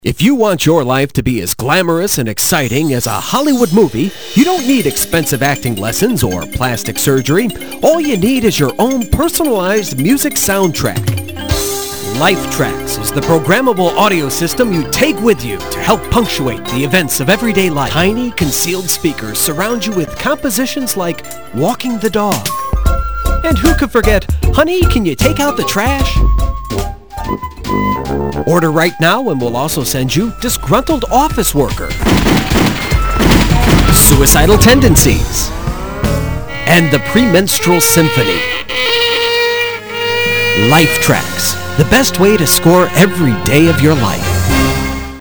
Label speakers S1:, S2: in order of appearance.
S1: If you want your life to be as glamorous and exciting as a Hollywood movie, you don't need expensive acting lessons or plastic surgery. All you need is your own personalized music soundtrack. LifeTracks is the programmable audio system you take with you to help punctuate the events of everyday life. Tiny, concealed speakers surround you with compositions like Walking the Dog. And who could forget, Honey, Can You Take Out the Trash? Order right now and we'll also send you Disgruntled Office Worker, Suicidal Tendencies, and the Premenstrual Symphony. LifeTracks, the best way to score every day of your life.